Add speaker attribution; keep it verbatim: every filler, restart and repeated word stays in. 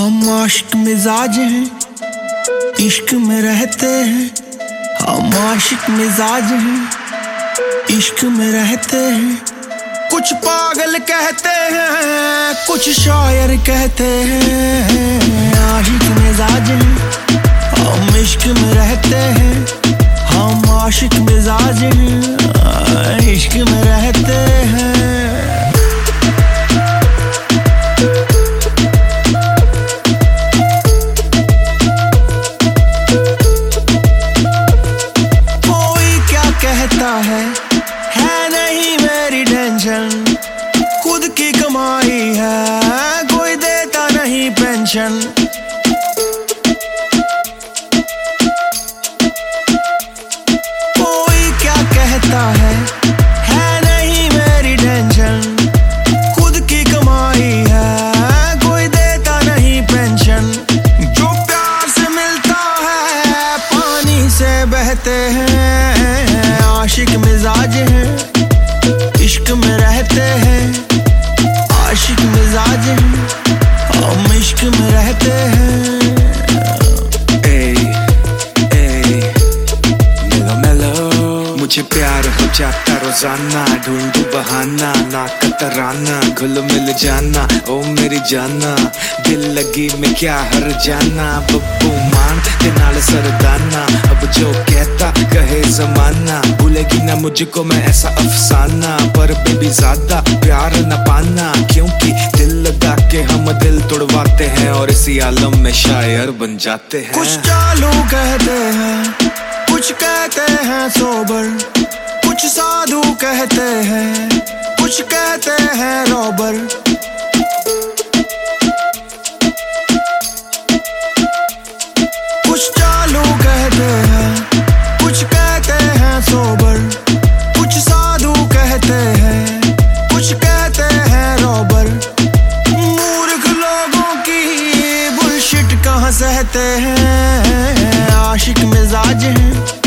Speaker 1: हम आशिक मिजाज हैं, इश्क में रहते हैं। हम आशिक मिजाज हैं, इश्क में रहते हैं। कुछ पागल कहते हैं, कुछ शायर कहते हैं। आशिक मिजाज हैं, हम इश्क में रहते हैं। हम आशिक मिजाज हैं, इश्क में रहते हैं। कहता है है नहीं मेरी टेंशन, खुद की कमाई है, कोई देता नहीं पेंशन। कोई क्या कहता है है नहीं मेरी टेंशन, खुद की कमाई है, कोई देता नहीं पेंशन। जो प्यार से मिलता है पानी से बहते हैं। आशिक मिजाज हैं, इश्क में रहते हैं। आशिक मिजाज हैं, हम इश्क में रहते हैं।
Speaker 2: मुझे प्यार हो जाता रोजाना, ढूंढू बहाना ना कतराना, घुल मिल जाना ओ मेरी जाना। दिल लगी में क्या हर जाना, बब्बू मान के नाल सरदाना। अब जो कहता कहे जमाना, भूलेगी ना मुझको मैं ऐसा अफसाना। पर बेबी ज्यादा प्यार न पाना, क्योंकि दिल लगा के हम दिल तोड़वाते हैं और इसी आलम में शायर बन जाते हैं।
Speaker 1: कुछ चालू कहते हैं, कुछ कहते हैं सोबर, कुछ साधु कहते हैं, कुछ कहते हैं रॉबर। कुछ चालू कहते हैं, कुछ कहते हैं सोबर, कुछ साधु कहते हैं, कुछ कहते हैं रॉबर। मूर्ख लोगों की बुलशिट कहाँ सहते हैं। आशिक मिजाज हैं,